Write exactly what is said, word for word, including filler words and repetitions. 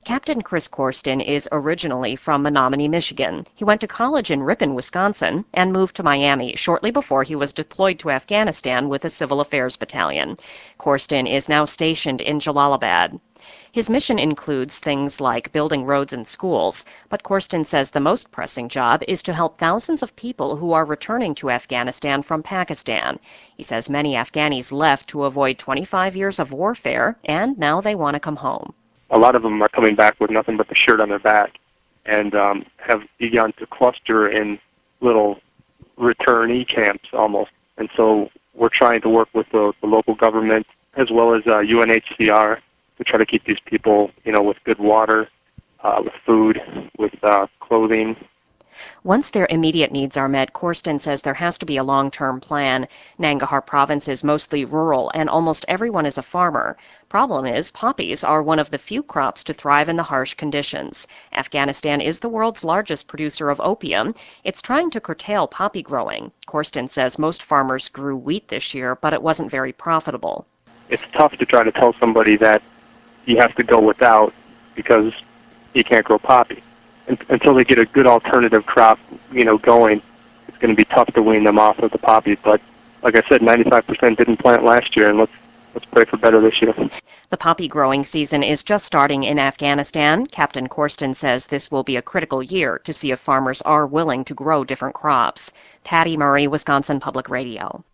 Captain Chris Corsten is originally from Menominee, Michigan. He went to college in Ripon, Wisconsin, and moved to Miami shortly before he was deployed to Afghanistan with a Civil Affairs Battalion. Corsten is now stationed in Jalalabad. His mission includes things like building roads and schools, but Corsten says the most pressing job is to help thousands of people who are returning to Afghanistan from Pakistan. He says many Afghanis left to avoid twenty-five years of warfare, and now they want to come home. A lot of them are coming back with nothing but the shirt on their back and um, have begun to cluster in little returnee camps almost. And so we're trying to work with the, the local government as well as uh, U N H C R to try to keep these people, you know, with good water, uh, with food, with uh, clothing. Once their immediate needs are met, Corsten says there has to be a long-term plan. Nangarhar province is mostly rural, and almost everyone is a farmer. Problem is, poppies are one of the few crops to thrive in the harsh conditions. Afghanistan is the world's largest producer of opium. It's trying to curtail poppy growing. Corsten says most farmers grew wheat this year, but it wasn't very profitable. It's tough to try to tell somebody that you have to go without because you can't grow poppy. Until they get a good alternative crop, you know, going, it's going to be tough to wean them off of the poppy. But like I said, ninety-five percent didn't plant last year, and let's let's pray for better this year. The poppy growing season is just starting in Afghanistan. Captain Corsten says this will be a critical year to see if farmers are willing to grow different crops. Patty Murray, Wisconsin Public Radio.